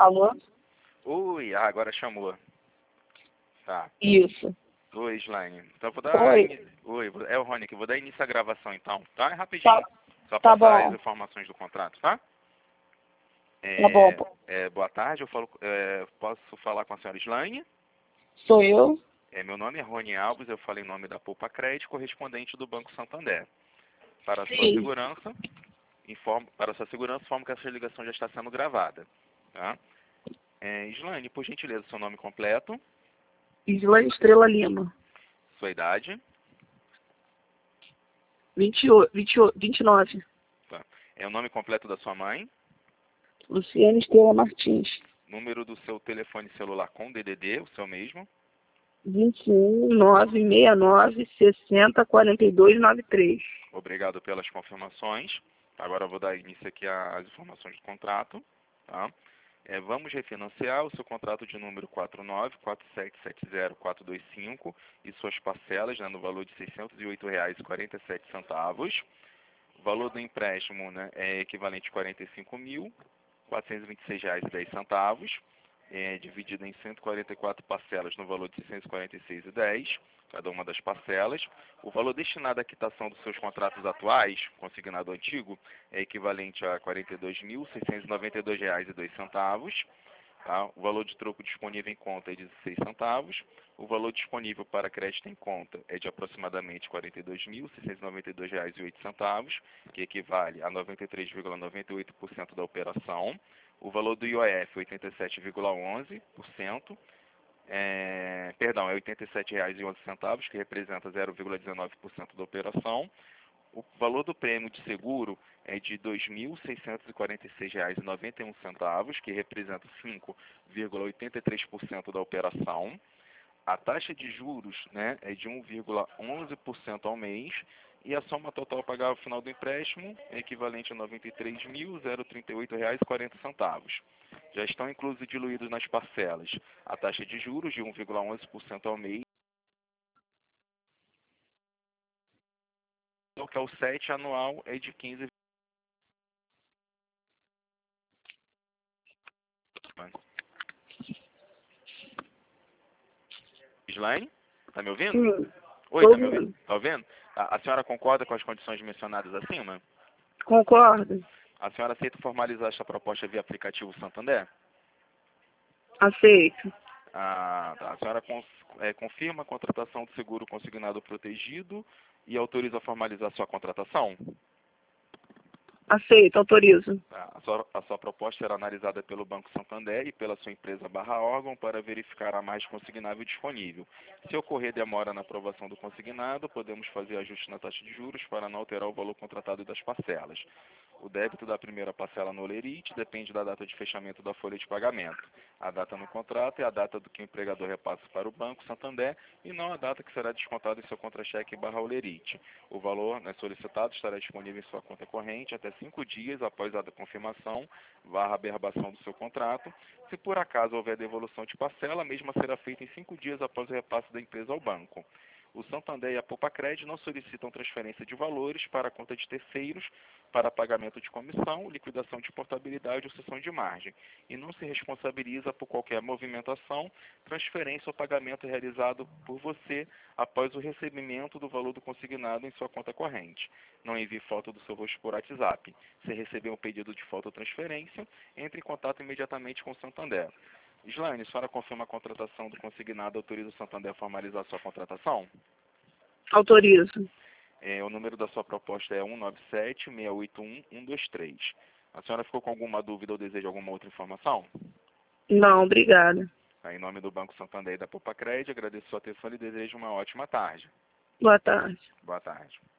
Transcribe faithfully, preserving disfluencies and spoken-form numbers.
Alô? Oi, ah, agora chamou. Tá. Isso. Oi, Slaine. Então vou dar... Oi. ini- Oi, vou- é o Rony aqui. Vou dar início à gravação então, tá? É rapidinho. Tá, Só tá passar bom. as informações do contrato, tá? Tá bom. É, é, boa tarde, eu falo, é, posso falar com a senhora Slaine? Sou eu? É, meu nome é Rony Alves, eu falo em nome da Poupa Crédito, correspondente do Banco Santander. Para a sua Sim. segurança, informo, para a sua segurança, informo que essa ligação já está sendo gravada, tá? É, Slaine, por gentileza, seu nome completo, Isla Estrela Lima. sua idade, vinte e oito, vinte e oito, vinte e nove. tá? É o nome completo da sua mãe, Luciana Estrela Martins. número do seu telefone celular com D D D, o seu mesmo. vinte e um, nove sessenta e nove, sessenta, quarenta e dois, noventa e três. Obrigado pelas confirmações. Agora eu vou dar início aqui às informações do contrato, tá? É, vamos refinanciar o seu contrato de número quatro nove quatro sete sete zero quatro dois cinco e suas parcelas, né, no valor de seiscentos e oito reais e quarenta e sete centavos. O valor do empréstimo, né, é equivalente a quarenta e cinco mil quatrocentos e vinte e seis reais e dez centavos, é, dividido em cento e quarenta e quatro parcelas no valor de seiscentos e quarenta e seis reais e dez centavos, cada uma das parcelas. O valor destinado à quitação dos seus contratos atuais, consignado antigo, é equivalente a quarenta e dois mil seiscentos e noventa e dois reais e dois centavos. Tá? O valor de troco disponível em conta é de dezesseis centavos. O valor disponível para crédito em conta é de aproximadamente quarenta e dois mil seiscentos e noventa e dois reais e oito centavos, que equivale a noventa e três vírgula noventa e oito por cento da operação. O valor do I O F é oitenta e sete vírgula onze por cento. É, perdão, é oitenta e sete reais e onze centavos, que representa zero vírgula dezenove por cento da operação. O valor do prêmio de seguro é de dois mil seiscentos e quarenta e seis reais e noventa e um centavos, que representa cinco vírgula oitenta e três por cento da operação. A taxa de juros, né, é de um vírgula onze por cento ao mês e a soma total a pagar ao final do empréstimo é equivalente a noventa e três mil trinta e oito reais e quarenta centavos. Já estão inclusos diluídos nas parcelas a taxa de juros de um vírgula onze por cento ao mês, que é o S E T anual é de quinze por cento. Slaine, tá me ouvindo? Sim. Oi, Tô tá me ouvindo? ouvindo. Tá ouvindo? A, a senhora concorda com as condições mencionadas acima? Concordo. A senhora aceita formalizar esta proposta via aplicativo Santander? Aceito. Ah, tá. A senhora cons, é, confirma a contratação do seguro consignado protegido e autoriza a formalizar sua contratação? Aceito, autorizo. Tá. A, sua, a sua proposta será analisada pelo Banco Santander e pela sua empresa barra órgão para verificar a mais consignável disponível. Se ocorrer demora na aprovação do consignado, podemos fazer ajuste na taxa de juros para não alterar o valor contratado das parcelas. O débito da primeira parcela no Olerite depende da data de fechamento da folha de pagamento. A data no contrato é a data do que o empregador repassa para o Banco Santander e não a data que será descontado em seu contra-cheque barra Olerite. O valor, né, solicitado estará disponível em sua conta corrente até cinco dias após a confirmação barra aberração do seu contrato. Se por acaso houver devolução de parcela, a mesma será feita em cinco dias após o repasse da empresa ao banco. O Santander e a Poupa Crédito não solicitam transferência de valores para a conta de terceiros para pagamento de comissão, liquidação de portabilidade ou cessão de margem, e não se responsabiliza por qualquer movimentação, transferência ou pagamento realizado por você após o recebimento do valor do consignado em sua conta corrente. Não envie foto do seu rosto por WhatsApp. Se receber um pedido de foto ou transferência, entre em contato imediatamente com o Santander. Slaine, a senhora confirma a contratação do consignado e autoriza o Santander a formalizar sua contratação? Autorizo. É, o número da sua proposta é um nove sete, seis oito um, um dois três. A senhora ficou com alguma dúvida ou deseja alguma outra informação? Não, obrigada. Em nome do Banco Santander e da Poupa Crédito, agradeço a sua atenção e desejo uma ótima tarde. Boa tarde. Boa tarde.